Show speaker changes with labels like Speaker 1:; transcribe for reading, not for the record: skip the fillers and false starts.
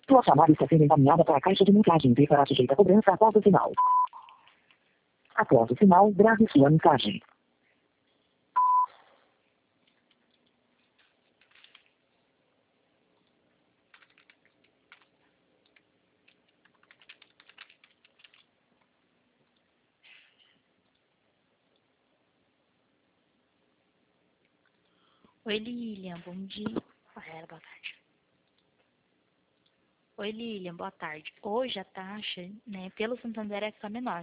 Speaker 1: Tua chamada está sendo encaminhada para a caixa de mensagem e será sujeita a cobrança após o sinal. Após o sinal, grave sua mensagem.
Speaker 2: Oi, Lilian, bom dia. Boa tarde. Oi, Lilian, boa tarde. Hoje a taxa, né, pelo Santander é que está menor.